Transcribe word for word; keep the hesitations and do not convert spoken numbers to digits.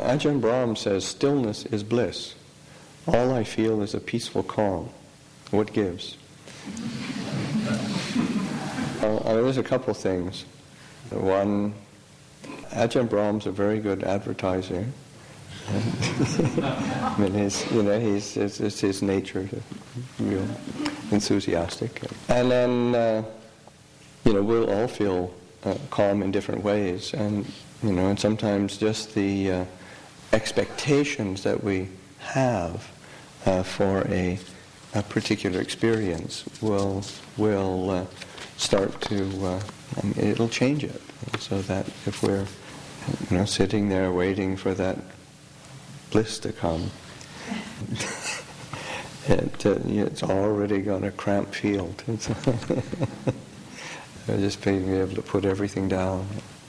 Ajahn Brahm says, stillness is bliss. All I feel is a peaceful calm. What gives? uh, I mean, there's a couple things. One, Ajahn Brahm's a very good advertiser. I mean, he's, you know, he's, it's, it's his nature, real enthusiastic. And then, uh, you know, we'll all feel uh, calm in different ways. And, you know, and sometimes just the uh, expectations that we have uh, for a, a particular experience will will uh, start to, uh, I mean, it'll change it. So that if we're, you know, sitting there waiting for that bliss to come, it, uh, it's already got a cramped field. Just being able to put everything down.